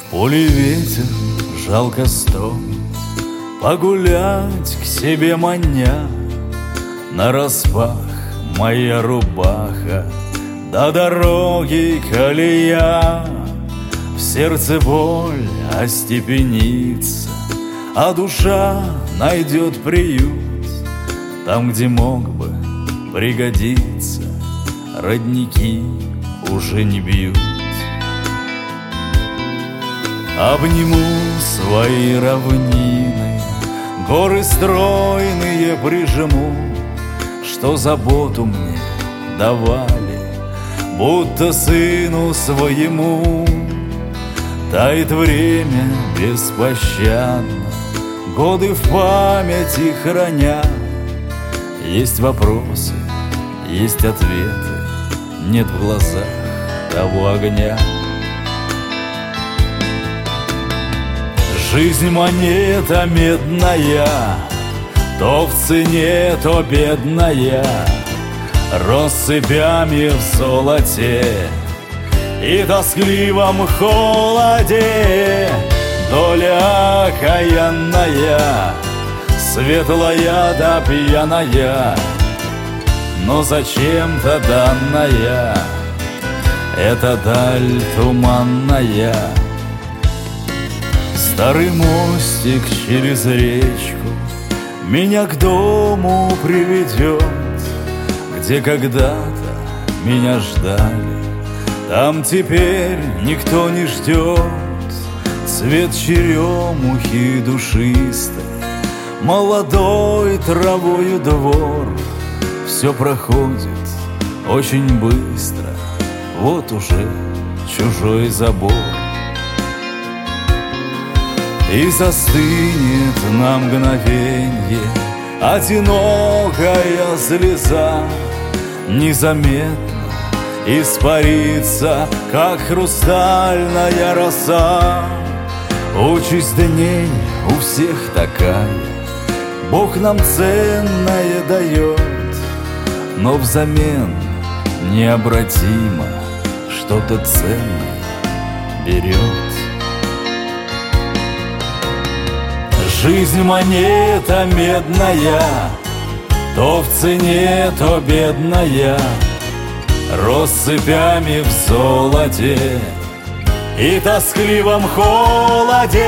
Пули ветер жалко стонет, погулять к себе маня. Нараспах моя рубаха, до дороги колея. В сердце боль остепенится, а душа найдет приют там, где мог бы пригодиться. Родники уже не бьют. Обниму свои равнины, горы стройные прижму, что заботу мне давали, будто сыну своему. Тает время беспощадно, годы в памяти храня. Есть вопросы, есть ответы, нет в глазах того огня. Жизнь монета медная, то в цене, то бедная, россыпями в золоте и тоскливом холоде. Доля окаянная, светлая да пьяная, но зачем-то данная эта даль туманная. Старый мостик через речку меня к дому приведет, где когда-то меня ждали, там теперь никто не ждет. Цвет черемухи душистой, молодой травою двор. Все проходит очень быстро, вот уже чужой забор. И застынет на мгновенье одинокая слеза, незаметно испарится, как хрустальная роса. Участь дней у всех такая, Бог нам ценное дает, но взамен необратимо что-то ценное берет. Жизнь монета медная, то в цене, то бедная, россыпями в золоте и тоскливом холоде.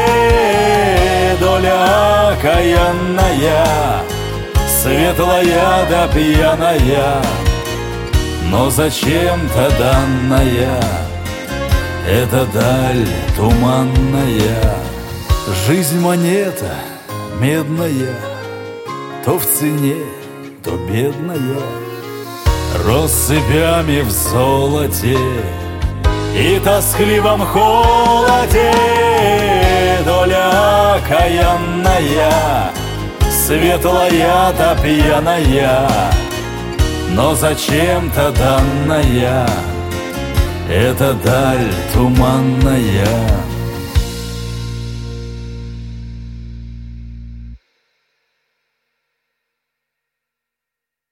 Доля окаянная, светлая да пьяная, но зачем-то данная эта даль туманная. Жизнь монета медная, то в цене, то бедная, россыпями в золоте и тоскливом холоде. Доля окаянная, светлая да пьяная, но зачем-то данная эта даль туманная.